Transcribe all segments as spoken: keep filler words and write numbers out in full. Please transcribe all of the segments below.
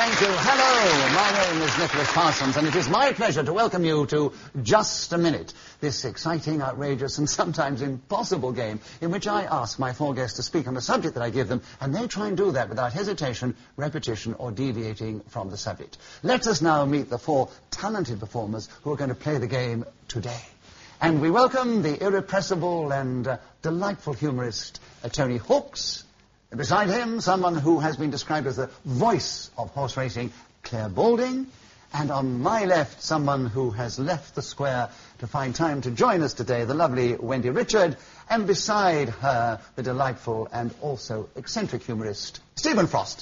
Thank you. Hello, my name is Nicholas Parsons, and it is my pleasure to welcome you to Just a Minute, this exciting, outrageous, and sometimes impossible game in which I ask my four guests to speak on the subject that I give them, and they try and do that without hesitation, repetition, or deviating from the subject. Let us now meet the four talented performers who are going to play the game today. And we welcome the irrepressible and uh, delightful humorist uh, Tony Hawks. And beside him, someone who has been described as the voice of horse racing, Claire Balding. And on my left, someone who has left the square to find time to join us today, the lovely Wendy Richard. And beside her, the delightful and also eccentric humorist, Stephen Frost.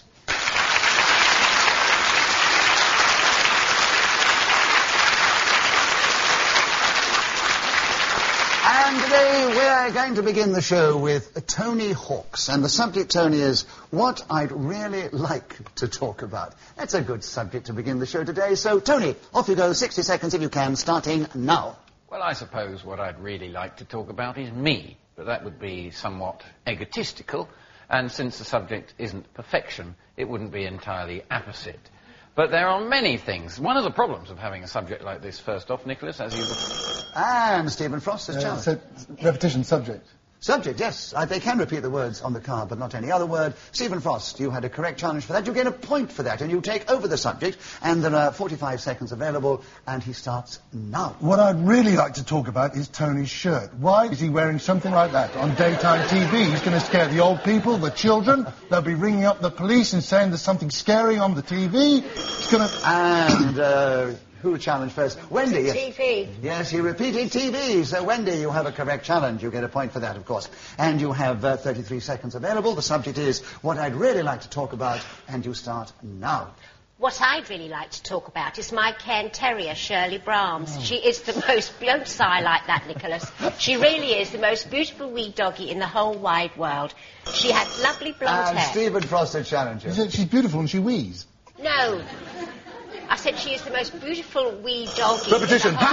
And today we're going to begin the show with Tony Hawks. And the subject, Tony, is what I'd really like to talk about. That's a good subject to begin the show today. So, Tony, off you go. sixty seconds if you can, starting now. Well, I suppose what I'd really like to talk about is me. But that would be somewhat egotistical. And since the subject isn't perfection, it wouldn't be entirely apposite. But there are many things. One of the problems of having a subject like this, first off, Nicholas, as you... And Stephen Frost has uh, challenged. So, repetition, subject. Subject, yes. Uh, they can repeat the words on the card, but not any other word. Stephen Frost, you had a correct challenge for that. You get a point for that, and you take over the subject. And there are forty-five seconds available, and he starts now. What I'd really like to talk about is Tony's shirt. Why is he wearing something like that on daytime T V? He's going to scare the old people, the children. They'll be ringing up the police and saying there's something scary on the T V. He's going to... And, uh... who challenged first? Wendy. Yes. T V. Yes, he repeated T V. So, Wendy, you have a correct challenge. You get a point for that, of course. And you have uh, thirty-three seconds available. The subject is what I'd really like to talk about, and you start now. What I'd really like to talk about is my Cairn Terrier, Shirley Brahms. Oh. She is the most... Don't sigh like that, Nicholas. She really is the most beautiful wee doggy in the whole wide world. She has lovely blonde and hair. Stephen Frost had challenged you. She's beautiful and she wheezes. No. I said she is the most beautiful wee doggy. Repetition. In the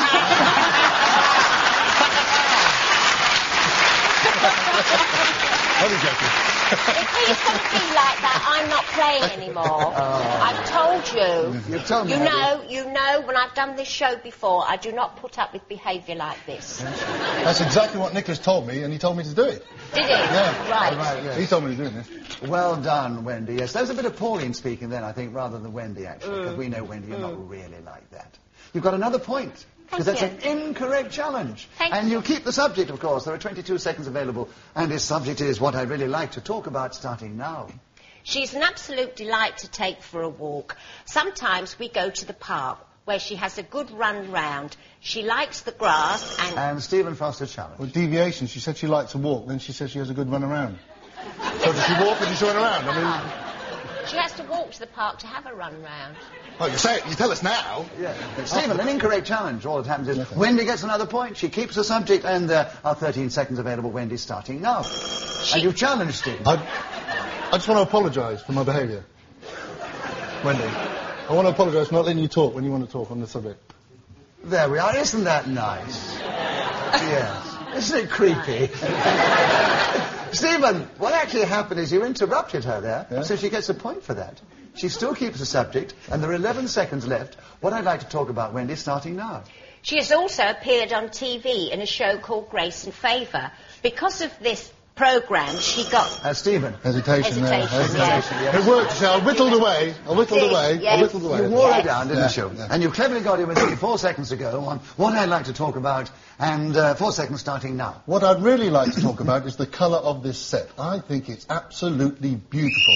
whole... If he's going to be like that, I'm not playing anymore. Oh. I've told you. You've told me. You know, you know, when I've done this show before, I do not put up with behaviour like this. That's exactly what Nicholas told me, and he told me to do it. Did he? Yeah. Right. right yeah. He told me to do this. Well done, Wendy. Yes, there's a bit of Pauline speaking then, I think, rather than Wendy, actually, because mm. we know, Wendy, you're mm. not really like that. You've got another point. Because that's an incorrect challenge. Thank and you. you keep the subject, of course. There are twenty-two seconds available. And his subject is what I'd really like to talk about starting now. She's an absolute delight to take for a walk. Sometimes we go to the park where she has a good run round. She likes the grass and... And Stephen Foster's challenge. Well, deviation. She said she likes to walk, then she said she has a good run around. So does she walk or does she run around? I mean... She has to walk to the park to have a run round. Oh, you say it, you tell us now. Yeah. Stephen, an incorrect challenge. All that happens is okay. Wendy gets another point. She keeps the subject, and there uh, are thirteen seconds available. Wendy's starting now. She... And you challenged Stephen. I, I just want to apologise for my behaviour. Wendy, I want to apologise for not letting you talk when you want to talk on the subject. There we are. Isn't that nice? Yes. Isn't it creepy? Stephen, what actually happened is you interrupted her there, yeah? So she gets a point for that. She still keeps the subject, and there are eleven seconds left. What I'd like to talk about, Wendy, starting now. She has also appeared on T V in a show called Grace and Favour. Because of this programme, she got... Uh, Stephen. Hesitation, Hesitation, there. Hesitation, yeah. It worked, so I whittled away. I whittled See, away. yes. I whittled away. You wore yes. it down, didn't yeah. you? Yeah. And you cleverly got in within four seconds ago on what I'd like to talk about, and uh, four seconds starting now. What I'd really like to talk about is the colour of this set. I think it's absolutely beautiful.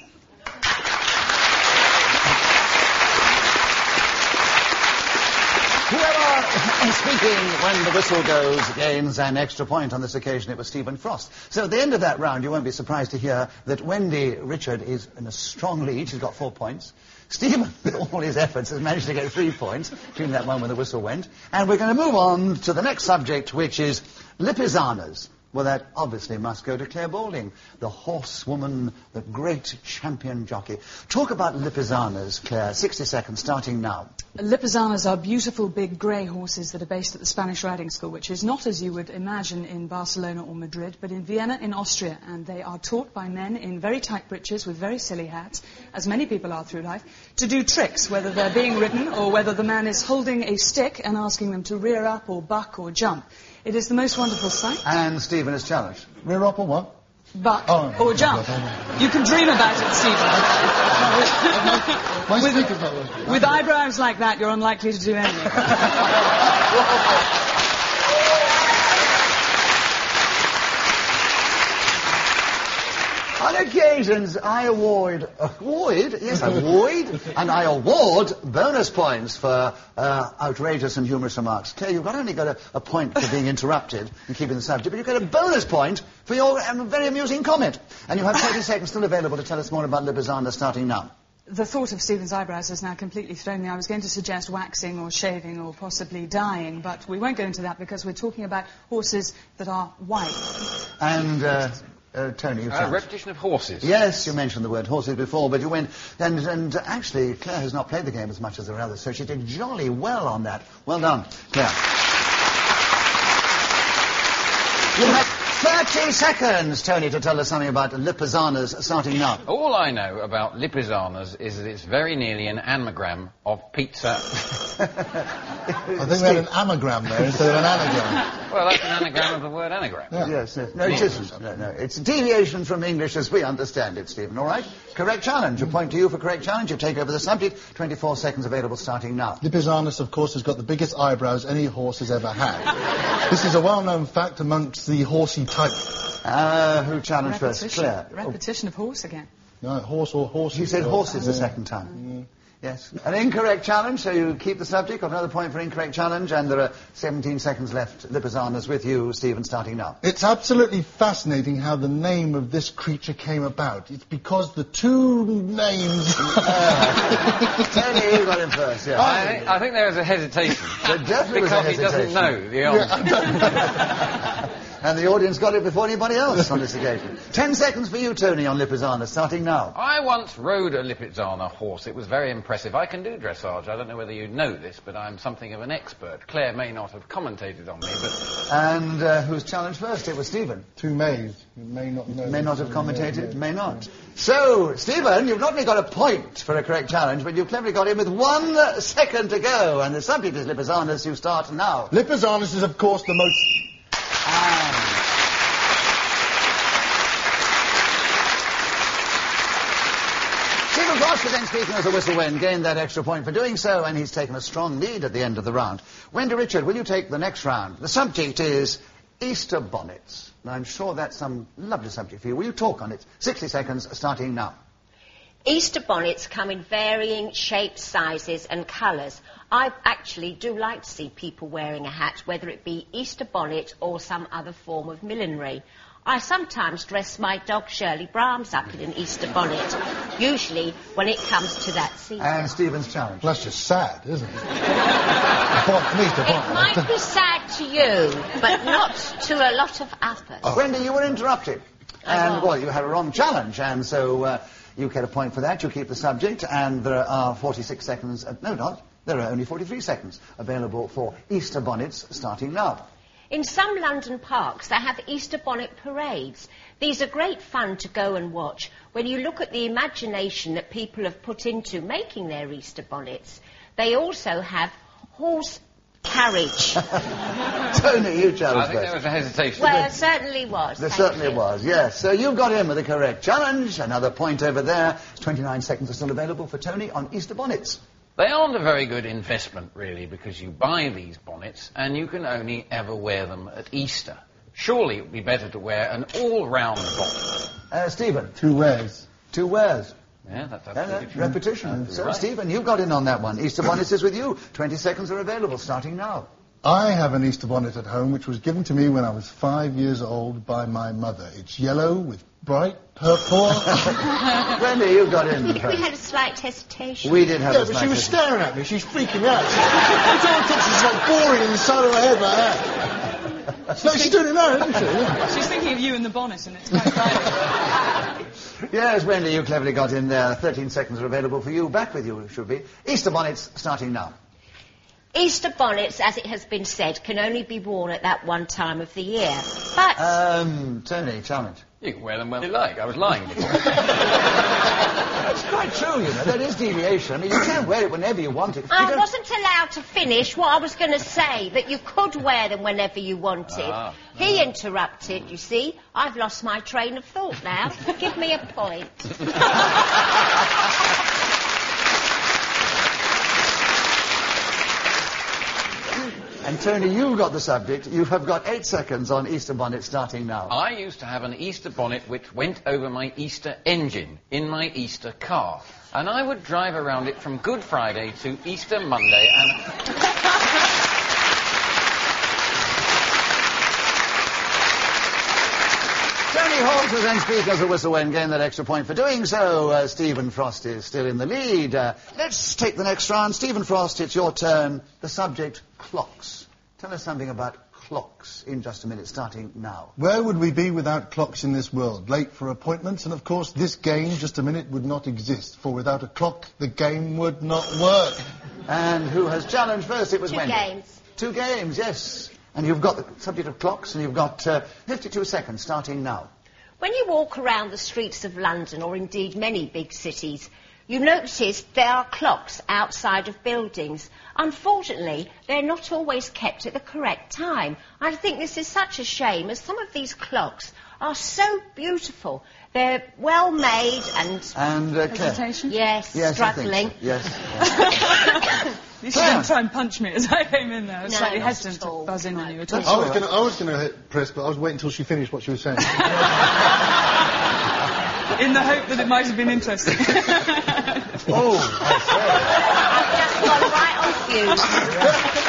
Whoever speaking when the whistle goes gains an extra point. On this occasion, it was Stephen Frost. So at the end of that round, you won't be surprised to hear that Wendy Richard is in a strong lead. She's got four points. Stephen, with all his efforts, has managed to get three points, including that one when the whistle went. And we're going to move on to the next subject, which is Lipizzana's. Well, that obviously must go to Claire Balding, the horsewoman, the great champion jockey. Talk about Lipizzaners, Claire. sixty seconds, starting now. Lipizzaners are beautiful big grey horses that are based at the Spanish Riding School, which is not as you would imagine in Barcelona or Madrid, but in Vienna in Austria. And they are taught by men in very tight breeches with very silly hats, as many people are through life, to do tricks, whether they're being ridden or whether the man is holding a stick and asking them to rear up or buck or jump. It is the most wonderful sight. And Stephen is challenged. Rear up or what? Buck Oh, or jump. You can dream about it, Stephen. My with, stick is not working. with eyebrows like that, you're unlikely to do anything. On occasions, I award, award, yes, award, and I award bonus points for uh, outrageous and humorous remarks. Claire, you've not only got a, a point for being interrupted and keeping the subject, but you get a bonus point for your um, very amusing comment. And you have thirty seconds still available to tell us more about Lipizzana, starting now. The thought of Stephen's eyebrows has now completely thrown me. I was going to suggest waxing or shaving or possibly dyeing, but we won't go into that because we're talking about horses that are white. And, uh, uh, Tony, you've Uh, repetition of horses. Yes, you mentioned the word horses before, but you went... And, and uh, actually, Claire has not played the game as much as the others, so she did jolly well on that. Well done, Claire. You have thirty seconds, Tony, to tell us something about Lipizzaners, starting now. All I know about Lipizzaners is that it's very nearly an anagram of pizza. I think we had an amagram there instead of an anagram. Well, that's an anagram of the word anagram. Yeah. Yes, yes. No, it isn't. No, no. It's a deviation from English as we understand it, Stephen, all right? Correct challenge. A point to you for correct challenge. You take over the subject. twenty-four seconds available starting now. Lipizzanus, of course, has got the biggest eyebrows any horse has ever had. This is a well-known fact amongst the horsey type. Uh, who challenged first? Repetition, Claire. repetition of horse again. No, horse or horse. You said horses the second time. Mm. Yes. An incorrect challenge, so you keep the subject. Got another point for incorrect challenge, and there are seventeen seconds left. Lipizzaners with you, Stephen, starting now. It's absolutely fascinating how the name of this creature came about. It's because the two names... Uh, Tony, you got him first, yeah. I, think, I think there is a hesitation. There definitely was a because he doesn't hesitation. know the answer. Yeah, And the audience got it before anybody else on this occasion. Ten seconds for you, Tony, on Lipizzana, starting now. I once rode a Lipizzana horse. It was very impressive. I can do dressage. I don't know whether you know this, but I'm something of an expert. Claire may not have commentated on me, but... And uh, who's challenged first? It was Stephen. two mays. You may not know. May not have commentated, may not. So, Stephen, you've not only got a point for a correct challenge, but you've cleverly got in with one second to go. And the subject is Lipizzanus. You start now. Lipizzanus is, of course, the most... And... Stephen Gloucester, then speaking as a whistle-wind, gained that extra point for doing so, and he's taken a strong lead at the end of the round. Wendy Richard, will you take the next round? The subject is Easter bonnets. Now, I'm sure that's some lovely subject for you. Will you talk on it? sixty seconds, starting now. Easter bonnets come in varying shapes, sizes and colours. I actually do like to see people wearing a hat, whether it be Easter bonnet or some other form of millinery. I sometimes dress my dog Shirley Brahms up in an Easter bonnet, usually when it comes to that season. And Stephen's challenge. Well, that's just sad, isn't it? Bon- Easter It bonnet. might be sad to you, but not to a lot of others. Oh. Wendy, you were interrupted. And, well, you had a wrong challenge, and so uh, you get a point for that. You keep the subject, and there are forty-six seconds... Uh, no, not. There are only forty-three seconds available for Easter bonnets, starting now. In some London parks, they have Easter bonnet parades. These are great fun to go and watch when you look at the imagination that people have put into making their Easter bonnets. They also have horse carriage. Tony, you I challenged think there first. was a hesitation. Well, it certainly was. There thank certainly you. was, yes. So you've got in with the correct challenge. Another point over there. twenty-nine seconds are still available for Tony on Easter bonnets. They aren't a very good investment, really, because you buy these bonnets and you can only ever wear them at Easter. Surely it would be better to wear an all-round bonnet. Uh, Stephen. Two wears. Two wears. Yeah, that's No, no, absolutely true. repetition. So, right. Stephen, you've got in on that one. Easter bonnets is with you. twenty seconds are available, starting now. I have an Easter bonnet at home, which was given to me when I was five years old by my mother. It's yellow with bright purple... Wendy, you've got in. We had a slight hesitation. We did have Yeah, a but slight she was hesitation. staring at me. She's freaking me out. She, every time I talk, she's like boring in the side of her head like that. No, she's doing it now, isn't she? Yeah. She's thinking of you in the bonnet, and it's quite private. Yes, Wendy, you cleverly got in there. thirteen seconds are available for you. Back with you, should be. Easter bonnets starting now. Easter bonnets, as it has been said, can only be worn at that one time of the year. But... Um, Tony, challenge. You can wear them when you like. I was lying before. That's quite true, you know. There is deviation. I mean, you can wear it whenever you want it. You I don't- wasn't allowed to finish what I was going to say, that you could wear them whenever you wanted. Ah. He interrupted, you see. I've lost my train of thought now. Give me a point. And Tony, you got the subject. You have got eight seconds on Easter bonnet starting now. I used to have an Easter bonnet which went over my Easter engine in my Easter car. And I would drive around it from Good Friday to Easter Monday and... Tony Hawks was then Speaker of the Whistle When gained that extra point for doing so. Uh, Stephen Frost is still in the lead. Uh, let's take the next round. Stephen Frost, it's your turn. The subject, clocks. Tell us something about clocks in just a minute, starting now. Where would we be without clocks in this world? Late for appointments, and of course this game, just a minute, would not exist. For without a clock, the game would not work. And who has challenged first? It was Two Wendy. games. Two games, yes. And you've got the subject of clocks, and you've got uh, fifty-two seconds, starting now. When you walk around the streets of London, or indeed many big cities, you notice there are clocks outside of buildings. Unfortunately, they're not always kept at the correct time. I think this is such a shame, as some of these clocks are so beautiful. They're well made and... And uh, Claire. Hesitation? Yes, Yes, I struggling. think so. Yes. You Claire. didn't try and punch me as I came in there. I was No, slightly not hesitant at to all. buzz in on you at That's all. I was all going right. to, I was going to hit press, but I was waiting until she finished what she was saying. In the hope that it might have been interesting. Oh, I I've just gone right off you.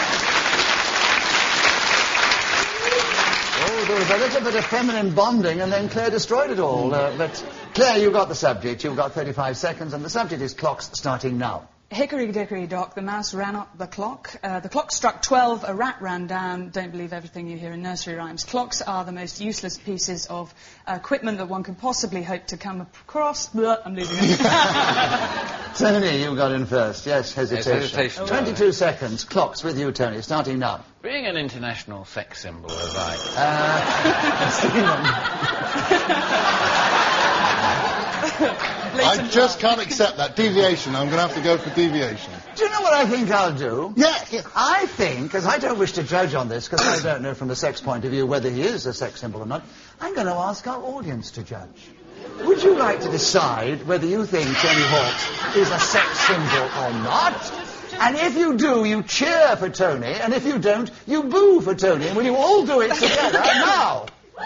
Oh, there was a little bit of feminine bonding, and then Claire destroyed it all. Uh, but, Claire, you got the subject. You've got thirty-five seconds, and the subject is clocks starting now. Hickory dickory dock, the mouse ran up the clock. Uh, the clock struck twelve, a rat ran down. Don't believe everything you hear in nursery rhymes. Clocks are the most useless pieces of uh, equipment that one can possibly hope to come across. Blah, I'm losing it. Tony, you got in first. Yes, hesitation. Yes, hesitation. twenty-two seconds. Clocks with you, Tony. Starting now. Being an international sex symbol as I... I just can't accept that. Deviation. I'm going to have to go for deviation. Do you know what I think I'll do? Yes. I think, because I don't wish to judge on this, because I don't know from the sex point of view whether he is a sex symbol or not, I'm going to ask our audience to judge. Would you like to decide whether you think Tony Hawks is a sex symbol or not? And if you do, you cheer for Tony, and if you don't, you boo for Tony. And will you all do it together now?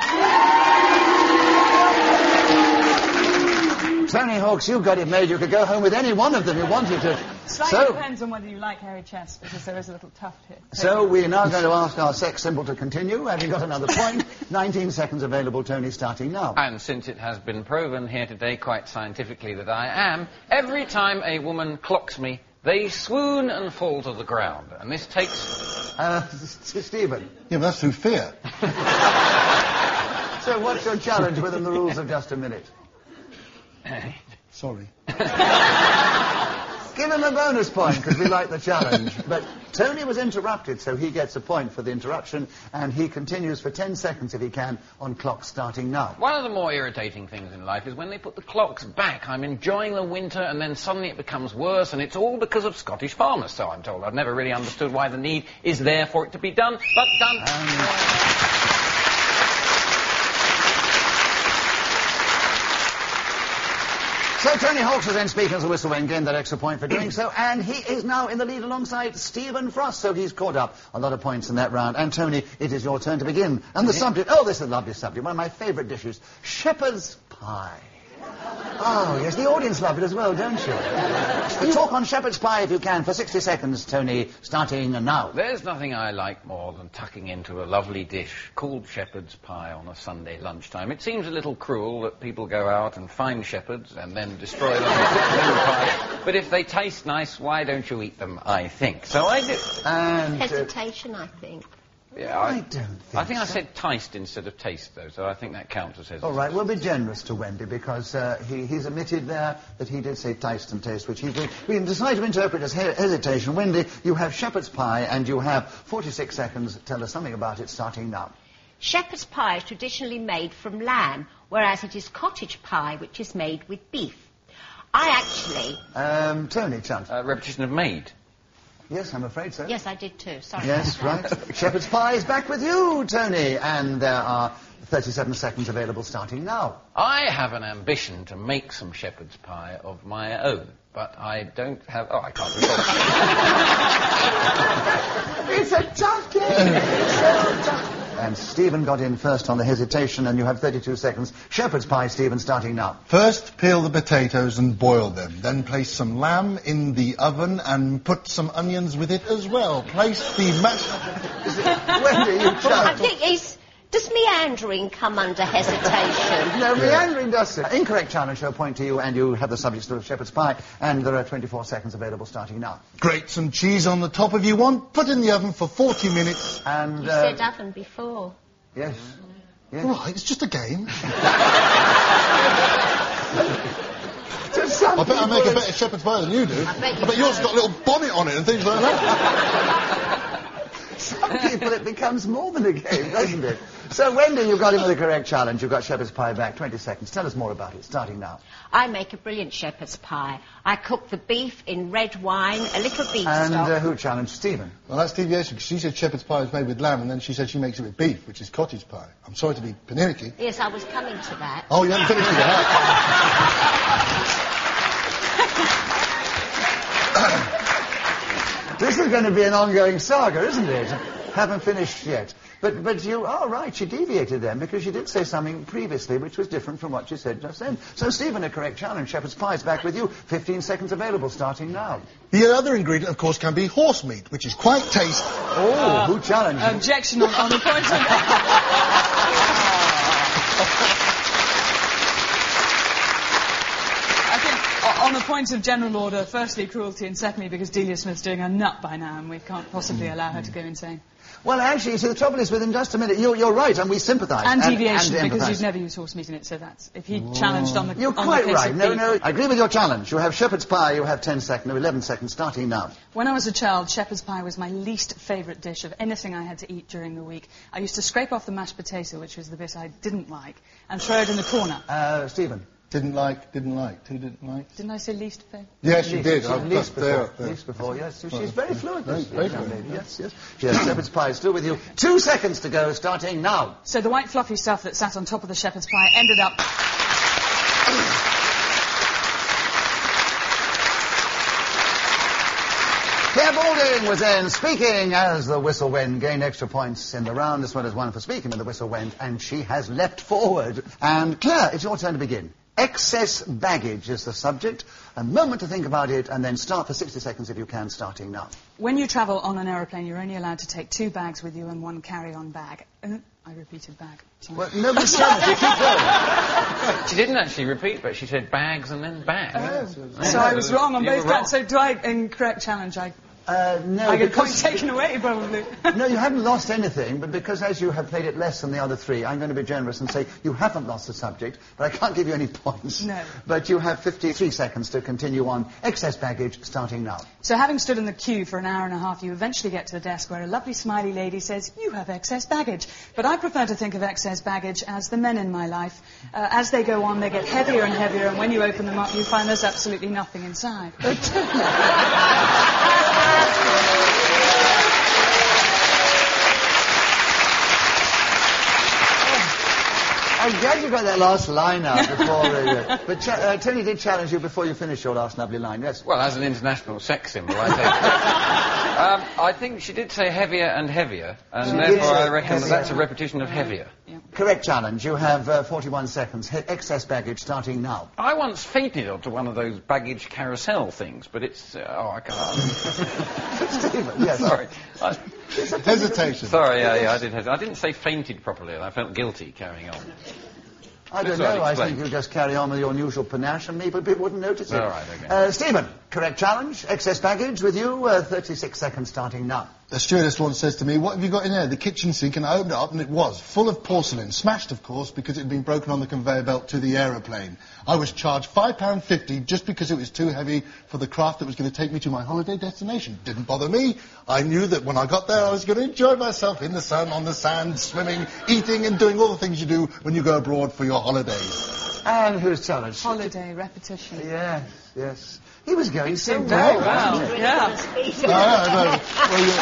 Tony Hawks, you've got it made. You could go home with any one of them you wanted to. Slightly So, depends on whether you like hairy chest, because there is a little tuft here. so we're now going to ask our sex symbol to continue. Having got another point, nineteen seconds available, Tony, starting now. And since it has been proven here today quite scientifically that I am, every time a woman clocks me, they swoon and fall to the ground. And this takes... Uh, Stephen. Yeah, but that's through fear. So what's your challenge within the rules of just a minute? Sorry. Give him a bonus point, because we like the challenge. But Tony was interrupted, so he gets a point for the interruption, and he continues for ten seconds, if he can, on clock starting now. One of the more irritating things in life is when they put the clocks back. I'm enjoying the winter, and then suddenly it becomes worse, and it's all because of Scottish farmers, so I'm told. I've never really understood why the need is there for it to be done, but done. Um, So Tony Hawks was then Speaker of the Whistle when gained that extra point for doing so, and he is now in the lead alongside Stephen Frost, so he's caught up a lot of points in that round. And Tony, it is your turn to begin. And the subject, oh, this is a lovely subject, one of my favourite dishes, shepherd's pie. Oh, yes, the audience love it as well, don't you? you? Talk on shepherd's pie if you can for sixty seconds, Tony, starting now. There's nothing I like more than tucking into a lovely dish called shepherd's pie on a Sunday lunchtime. It seems a little cruel that people go out and find shepherds and then destroy them and put them in the pie. But if they taste nice, why don't you eat them, I think. So I do. And... Uh, Hesitation, I think. Yeah, I I, don't think I think I so. said taste instead of taste, though, so I think that counts as hesitation. All right, we'll be generous to Wendy because uh, he, he's admitted there that he did say taste and taste, which he we, we can decide to interpret as he hesitation. Wendy, you have shepherd's pie and you have forty-six seconds. Tell us something about it starting now. Shepherd's pie is traditionally made from lamb, whereas it is cottage pie, which is made with beef. I actually... Um, Tony, chance. Uh, repetition of made. Yes, I'm afraid so. Yes, I did too. Sorry. Yes, right. Shepherd's pie is back with you, Tony, and there are thirty-seven seconds available starting now. I have an ambition to make some shepherd's pie of my own, but I don't have... Oh, I can't recall. It's a tough game. It's so tough. And Stephen got in first on the hesitation, and you have thirty-two seconds. Shepherd's pie, Stephen, starting now. First, peel the potatoes and boil them. Then place some lamb in the oven and put some onions with it as well. Place the mashed... Wendy, you I challenge. think he's... Does meandering come under hesitation? No, meandering does it. Incorrect challenge, I'll point to you, and you have the subject of shepherd's pie, and there are twenty-four seconds available starting now. Grate some cheese on the top if you want. Put in the oven for forty minutes. And, You uh, said oven before. yes. Yes. All right, it's just a game. To some I bet I make people a better shepherd's pie than you do. I bet you I bet yours has got a little bonnet on it and things like that. Some people it becomes more than a game, doesn't it? So, Wendy, you've got him with the correct challenge. You've got shepherd's pie back. twenty seconds. Tell us more about it, starting now. I make a brilliant shepherd's pie. I cook the beef in red wine, a little beef And stock. uh, who challenged Stephen? Well, that's deviation, because she said shepherd's pie is made with lamb, and then she said she makes it with beef, which is cottage pie. I'm sorry to be pernickety. Yes, I was coming to that. Oh, you haven't finished with that. This is going to be an ongoing saga, isn't it? Haven't finished yet. But but you are right, she deviated then, because she did say something previously which was different from what she said just then. So, Stephen, a correct challenge. Shepherd's pie is back with you. fifteen seconds available, starting now. The other ingredient, of course, can be horse meat, which is quite tasty. Oh, who challenged you? Objection on, on the point of... I think o- on the point of general order, firstly cruelty, and secondly because Delia Smith's doing a nut by now and we can't possibly allow her to go insane. Well, actually, you see, the trouble is, within just a minute, you're, you're right, and we sympathise. And deviation, and because empathise. you've never used horse meat in it, so that's... If he challenged on the... You're on quite the case right. of No, beef. no, I agree with your challenge. You have shepherd's pie, you have ten seconds, no, eleven seconds, starting now. When I was a child, shepherd's pie was my least favourite dish of anything I had to eat during the week. I used to scrape off the mashed potato, which was the bit I didn't like, and throw it in the corner. Uh, Stephen. Didn't like, didn't like, who didn't like? Didn't I say least favourite? Yes, you did. Least, I've least got before, there, there. least before, yes. She's very fluent, this Very young fluent. lady. Yes, yes. Yes, shepherd's pie is still with you. Two seconds to go, starting now. So the white fluffy stuff that sat on top of the shepherd's pie ended up... Claire Balding was then speaking as the whistle went, gained extra points in the round. This one is one for speaking when the whistle went, and she has leapt forward. And Claire, it's your turn to begin. Excess baggage is the subject. A moment to think about it, and then start for sixty seconds if you can, starting now. When you travel on an aeroplane, you're only allowed to take two bags with you and one carry-on bag. Uh, I repeated bag. Sorry. Well, nobody said it. You keep going. She didn't actually repeat, but she said bags and then bags. So I was wrong on You both were wrong. counts. So do I, incorrect challenge, I, Uh, no, I get because... points taken away, probably. No, you haven't lost anything, but because as you have played it less than the other three, I'm going to be generous and say you haven't lost the subject, but I can't give you any points. No. But you have fifty-three seconds to continue on. Excess baggage, starting now. So having stood in the queue for an hour and a half, you eventually get to the desk where a lovely smiley lady says, you have excess baggage. But I prefer to think of excess baggage as the men in my life. Uh, as they go on, they get heavier and heavier, and when you open them up, you find there's absolutely nothing inside. I'm glad you got that last line out before... Uh, but cha- uh, Tony did challenge you before you finished your last lovely line, yes? Well, as an international sex symbol, I think. um, I think she did say heavier and heavier, and She did therefore say I reckon heavier. that's a repetition of heavier. Yeah. Correct challenge. You have uh, forty-one seconds. He- excess baggage, starting now. I once fainted onto one of those baggage carousel things, but it's... Uh, oh, I can't... Stephen, yes. Sorry. I, Hesitation. sorry, yeah, yeah, I did have... I didn't say fainted properly, and I felt guilty carrying on. I don't That's all right, know. I explain. think you just carry on with your usual panache and maybe people wouldn't notice it. All right, okay. Uh, Stephen. correct challenge. Excess baggage with you. Uh, thirty-six seconds starting now. The stewardess once says to me, what have you got in there? The kitchen sink, and I opened it up and it was full of porcelain, smashed of course because it had been broken on the conveyor belt to the aeroplane. I was charged five pounds fifty just because it was too heavy for the craft that was going to take me to my holiday destination. Didn't bother me. I knew that when I got there I was going to enjoy myself in the sun, on the sand, swimming, eating and doing all the things you do when you go abroad for your holidays. And who's challenged? Holiday, repetition. Yes, yes. He was going so Very well. well, wasn't he? yeah. No, no, no. Well, you...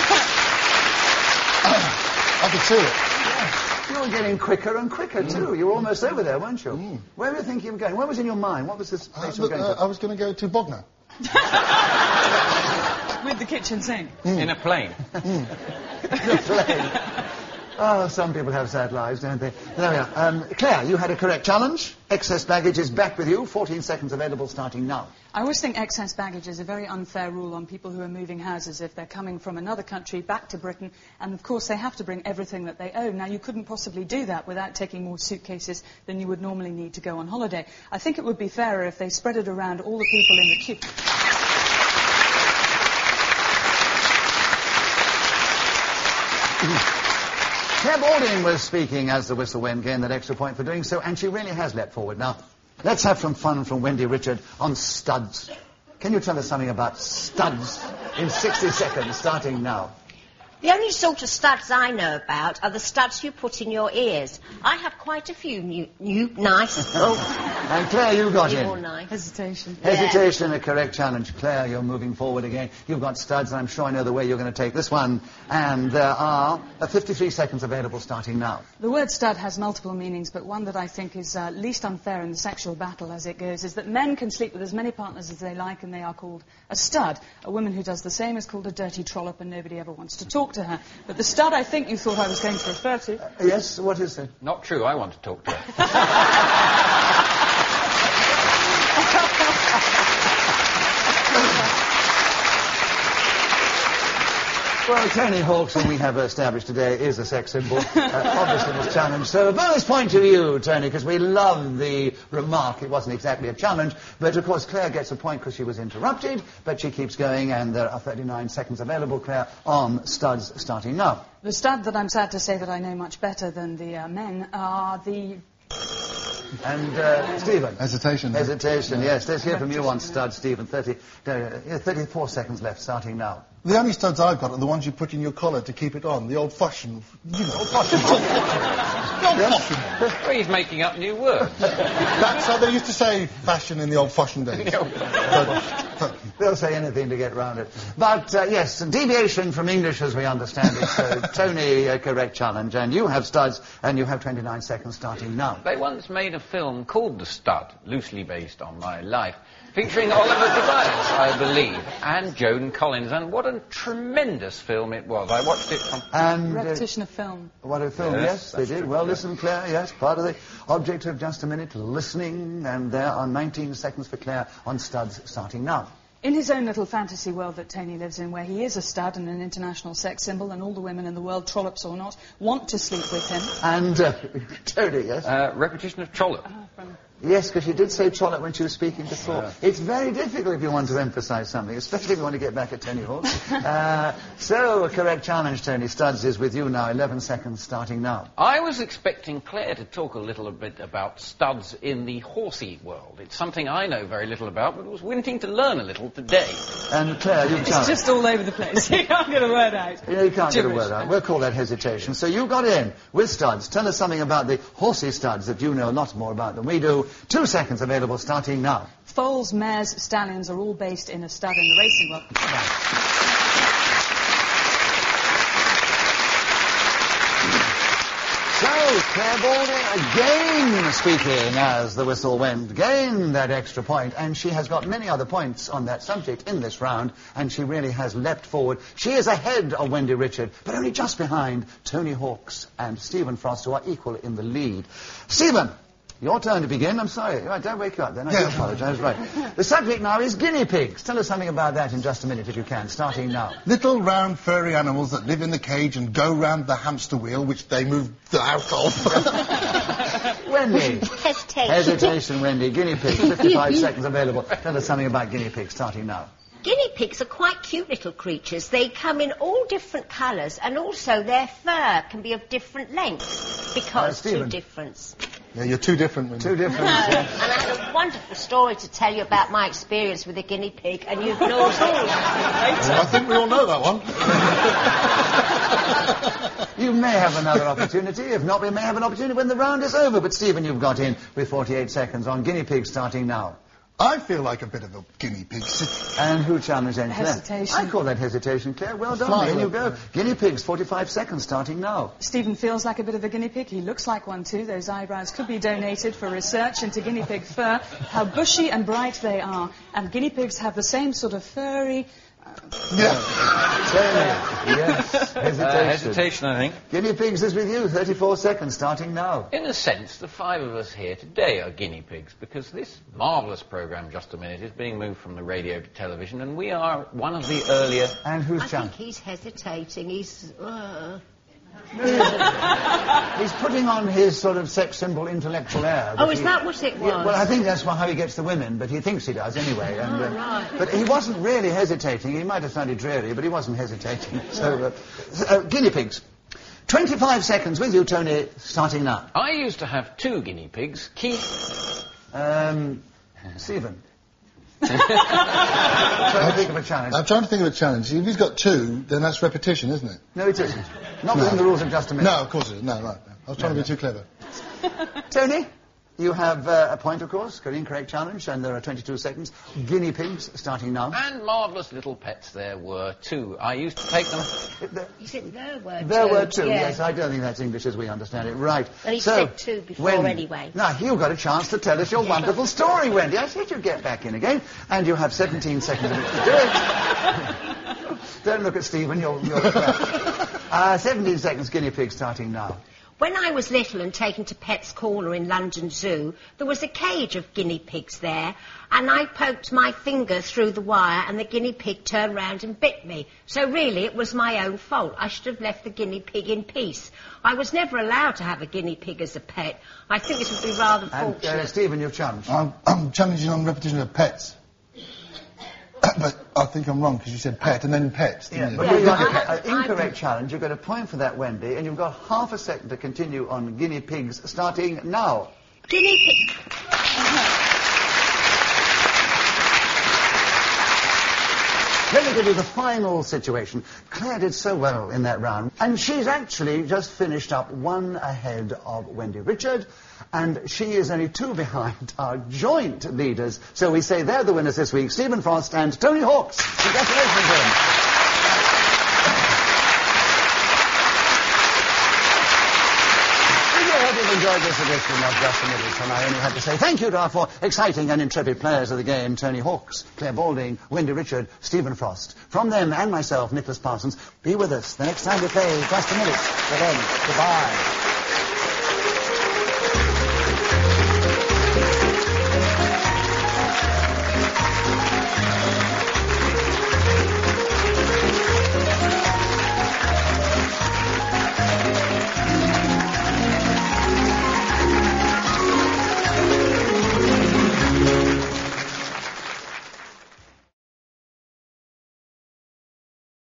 I could see it. You were getting quicker and quicker, too. You were almost over there, weren't you? Mm. Where were you thinking of going? What was in your mind? What was this Uh, place you were look, going uh, to? I was going to go to Bognor. With the kitchen sink. In a plane. The plane. Oh, some people have sad lives, don't they? There we are. Um, Claire, you had a correct challenge. Excess baggage is back with you. fourteen seconds available starting now. I always think excess baggage is a very unfair rule on people who are moving houses if they're coming from another country back to Britain, and of course they have to bring everything that they own. Now, you couldn't possibly do that without taking more suitcases than you would normally need to go on holiday. I think it would be fairer if they spread it around all the people in the queue. Claire Balding was speaking as the whistle went, gained that extra point for doing so, and she really has leapt forward. Now, let's have some fun from Wendy Richard on studs. Can you tell us something about studs in sixty seconds, starting now? The only sort of studs I know about are the studs you put in your ears. I have quite a few new, new nice... Oh, And Claire, you got new in. or nice. Hesitation. Hesitation, a correct challenge. Claire, you're moving forward again. You've got studs, and I'm sure I know the way you're going to take this one. And there are uh, fifty-three seconds available starting now. The word stud has multiple meanings, but one that I think is uh, least unfair in the sexual battle as it goes is that men can sleep with as many partners as they like, and they are called a stud. A woman who does the same is called a dirty trollop, and nobody ever wants to talk to her. But the stud I think you thought I was going to refer to... Uh, yes, what is it? Not true, I want to talk to her. Well, Tony Hawks, whom we have established today, is a sex symbol, uh, obviously was challenged. So a bonus point to you, Tony, because we love the remark. It wasn't exactly a challenge, but of course Claire gets a point because she was interrupted, but she keeps going, and there are thirty-nine seconds available, Claire, on studs starting now. The stud that I'm sad to say that I know much better than the uh, men are the... And uh, Stephen? Hesitation. Hesitation, yes. Let's hear from you on studs, Stephen. thirty, uh, yeah, thirty-four seconds left, starting now. The only studs I've got are the ones you put in your collar to keep it on. The old-fashioned, you know, old-fashioned. The old-fashioned. Well, he's making up new words. That's how they used to say fashion in the old-fashioned days. They'll say anything to get round it. But, uh, yes, deviation from English as we understand it. So, Tony, a correct challenge. And you have studs, and you have twenty-nine seconds starting now. They once made a film called The Stud, loosely based on my life, featuring Oliver Tobias, I believe, and Joan Collins. And what a tremendous film it was. I watched it from... And, uh, Repetition of film. what a film, Yes, yes, they that's did. true, Well, yeah. listen, Claire, yes, part of the object of just a minute, listening. And there are nineteen seconds for Claire on studs starting now. In his own little fantasy world that Tony lives in, where he is a stud and an international sex symbol, and all the women in the world, trollops or not, want to sleep with him. And, uh, Tony, yes? Uh, repetition of Trollope. Ah, from- Yes, because she did say Trollope when she was speaking before. Yeah. It's very difficult if you want to emphasise something, especially if you want to get back at Tony Hawks. uh, so, a correct challenge, Tony. Studs is with you now. eleven seconds starting now. I was expecting Claire to talk a little bit about studs in the horsey world. It's something I know very little about, but was wanting to learn a little today. And Claire, you've It's challenged. just all over the place. You can't get a word out. You know, you can't get a Gibberish. word out. We'll call that hesitation. So you got in with studs. Tell us something about the horsey studs that you know a lot more about than we do. Two seconds available starting now. Foals, mares, stallions are all based in a stud in the racing world. So, Claire Balding again speaking as the whistle went, gained that extra point, and she has got many other points on that subject in this round, and she really has leapt forward. She is ahead of Wendy Richard, but only just behind Tony Hawks and Stephen Frost, who are equal in the lead. Stephen, your turn to begin. I'm sorry. Right, don't wake you up then. I do Yeah. apologise. Right. The subject now is guinea pigs. Tell us something about that in just a minute, if you can, starting now. Little round furry animals that live in the cage and go round the hamster wheel, which they move the out of. Wendy. Hesitation. Hesitation, Wendy. Guinea pigs, fifty-five seconds available. Tell us something about guinea pigs, starting now. Guinea pigs are quite cute little creatures. They come in all different colours, and also their fur can be of different lengths because Uh, two Stephen. difference. Yeah, you're too different. Wendy. Two different. And I had a wonderful story to tell you about my experience with a guinea pig, and you've lost all. Well, I think we all know that one. You may have another opportunity. If not, we may have an opportunity when the round is over. But, Stephen, you've got in with forty-eight seconds on guinea pigs, starting now. I feel like a bit of a guinea pig. And who challenged then, Claire? Hesitation. I call that hesitation, Claire. Well done. Fly, There you look. go. Guinea pigs, forty-five seconds, starting now. Stephen feels like a bit of a guinea pig. He looks like one too. Those eyebrows could be donated for research into guinea pig fur, how bushy and bright they are. And guinea pigs have the same sort of furry... Yeah. Tony. Yes. Hesitation. Uh, hesitation, I think. Guinea pigs is with you. thirty-four seconds, starting now. In a sense, the five of us here today are guinea pigs, because this marvellous programme, Just a Minute, is being moved from the radio to television, and we are one of the earlier... And who's I challenged? think he's hesitating. He's... Uh... He's putting on his sort of sex symbol intellectual air. Oh, is he- that what it was? Yeah, well, I think that's why- how he gets the women, but he thinks he does anyway. And, uh, Oh, right. But he wasn't really hesitating. He might have sounded dreary, but he wasn't hesitating. So, uh, uh, guinea pigs. twenty-five seconds with you, Tony, starting now. I used to have two guinea pigs, Keith... Um, Stephen. Trying to think of a challenge. I'm trying to think of a challenge. If he's got two, then that's repetition, isn't it? No, it isn't. Not within the rules of Just a Minute. No, of course it is. No, right. I was trying to be too clever. Tony, you have uh, a point, of course. An incorrect challenge, and there are twenty-two seconds. Guinea pigs, starting now. And marvellous little pets there were, too. I used to take them... There, He said there were two. there were two, yeah. yes. I don't think that's English as we understand it. Right. Well, he so, said two before Wendy. anyway. Now, you've got a chance to tell us your wonderful story, Wendy. I said you'd get back in again, and you have seventeen seconds to do it. Don't look at Stephen, you're... you're uh, seventeen seconds, guinea pig, starting now. When I was little and taken to Pet's Corner in London Zoo, there was a cage of guinea pigs there, and I poked my finger through the wire and the guinea pig turned round and bit me. So really it was my own fault. I should have left the guinea pig in peace. I was never allowed to have a guinea pig as a pet. I think it would be rather And, fortunate. uh, Stephen, you've challenged. I'm, I'm challenging on repetition of pets. But I think I'm wrong, because you said pet and then pets, didn't you? But Yeah, you've got I- an incorrect challenge. You've got a point for that, Wendy, and you've got half a second to continue on guinea pigs, starting now. Guinea pig... Let me give you the final situation. Claire did so well in that round, and she's actually just finished up one ahead of Wendy Richard, and she is only two behind our joint leaders. So we say they're the winners this week, Stephen Frost and Tony Hawks. Congratulations, then. I hope you've enjoyed this edition of Just a Minute, and I only have to say thank you to our four exciting and intrepid players of the game, Tony Hawks, Claire Balding, Wendy Richard, Stephen Frost. From them and myself, Nicholas Parsons, be with us the next time we play Just a Minute. Till then, goodbye.